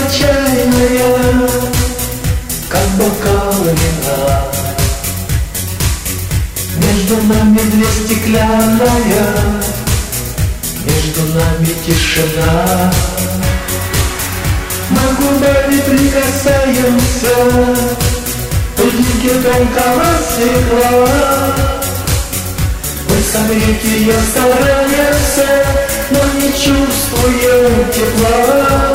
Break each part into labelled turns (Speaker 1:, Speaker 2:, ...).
Speaker 1: роза чайная, как бокал вина. Между нами две стеклянная, между нами тишина. Мы губами прикасаемся к пыльнике тонкого стекла. Мы согреть ее стараемся, но не чувствуем тепла.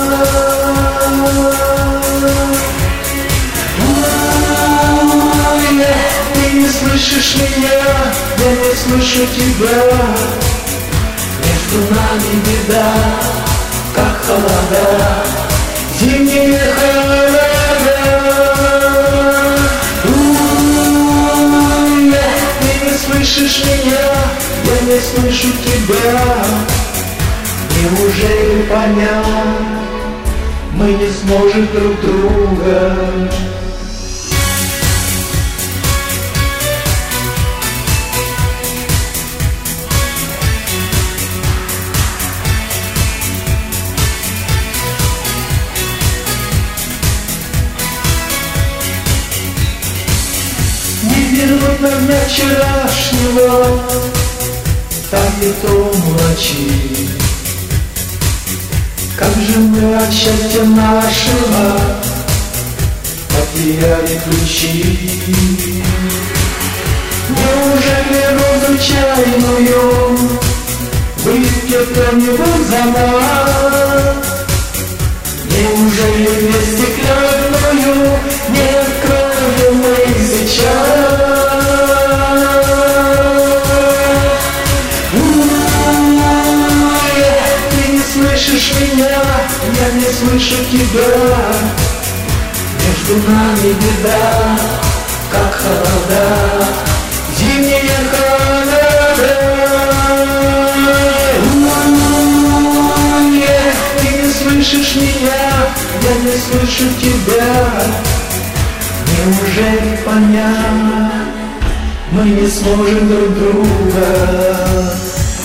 Speaker 1: Ты не слышишь меня, я не слышу тебя. Между нами беда, как холода, зимние холода. Ты не слышишь меня, я не слышу тебя. Неужели понять мы не сможем друг друга? Не вернуть нам дня вчерашнего, тает дом ночи. Как же мы от счастья нашего потеряли ключи. Неужели розу чайную выпьет кто-нибудь за нас? Неужели дверь стеклянную не откроем мы сейчас? Ты не слышишь меня, я не слышу тебя. Между нами беда, как холода, зимние холода. Ты не слышишь меня, я не слышу тебя. Неужели понять мы не сможем друг друга?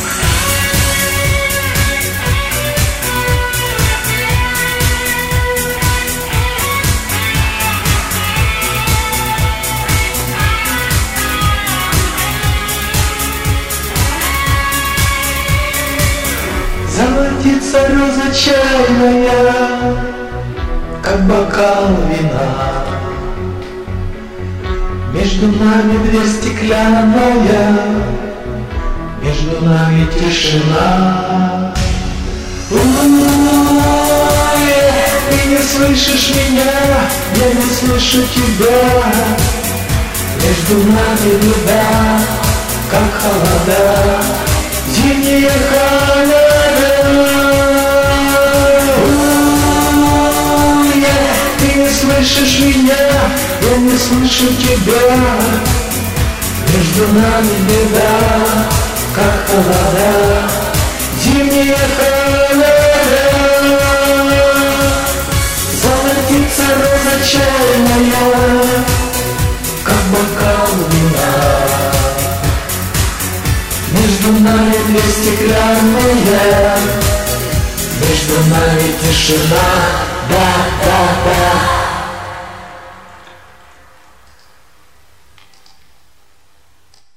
Speaker 1: Золотится роза чайная, как бокал вина. Между нами дверь стеклянная, между нами тишина. Ты не слышишь меня, я не слышу тебя. Между нами беда, как холода, зимние холода. Ты не слышишь меня, я не слышу тебя. Между нами беда, как холода, зимние холода. Золотится роза чайная, как бокал вина. Между нами две стеклянные, между нами тишина. Да, да, да.